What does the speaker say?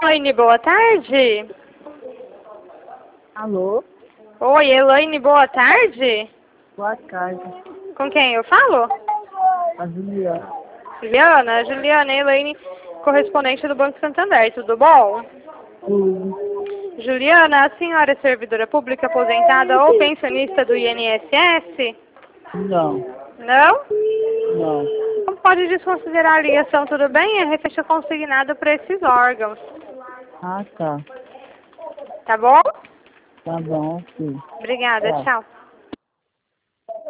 Elaine, boa tarde. Alô? Oi, Elaine, boa tarde. Boa tarde. Com quem eu falo? A Juliana. Juliana, Elaine, correspondente do Banco Santander, tudo bom? Juliana, a senhora é servidora pública aposentada ou pensionista do INSS? Não. Não? Não. Não pode desconsiderar a ligação, tudo bem? É refeição consignado para esses órgãos. Ah, tá. Tá bom? Tá bom, sim. Obrigada, Tá. tchau.